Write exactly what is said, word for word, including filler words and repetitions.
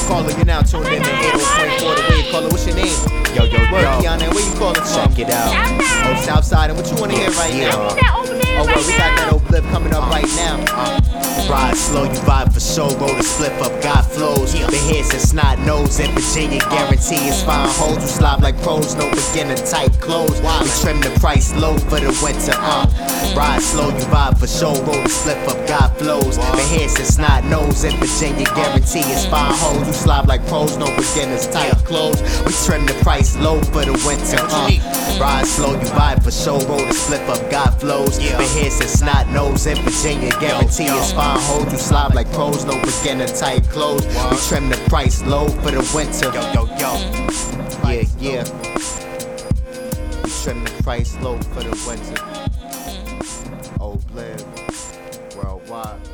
Caller, you now tuned in to eight oh point four The Wave. Caller, what's your name? Yo, yo, yo. Word, Kiana, where you calling from? Check it out. Oh, Southside, and what you wanna hear right Yeah. now? Oh, Oh, well, we got that old blip coming up right now. Uh, ride slow, you vibe for show. Roll the split up, got flows. Been here since snot nose in Virginia. Guarantee it's fine hoes who slob like pros. No beginner tight clothes. We trim the price low for the winter. Uh, ride slow, you vibe for show. Roll the split up, got flows. Been here since snot nose in Virginia. Guarantee it's fine hoes who slob like pros. No beginners tight clothes. We trim the price low for the winter. Uh, ride slow, you vibe for show. Roll the split up, got flows. Been here since snot nose in Virginia. Guarantee it's fine hoes you slob like pros. No beginner tight clothes. We trim the price low for the winter. Yo, yo, yo. Yeah, yeah. We trim the price low for the winter. Oh, live worldwide.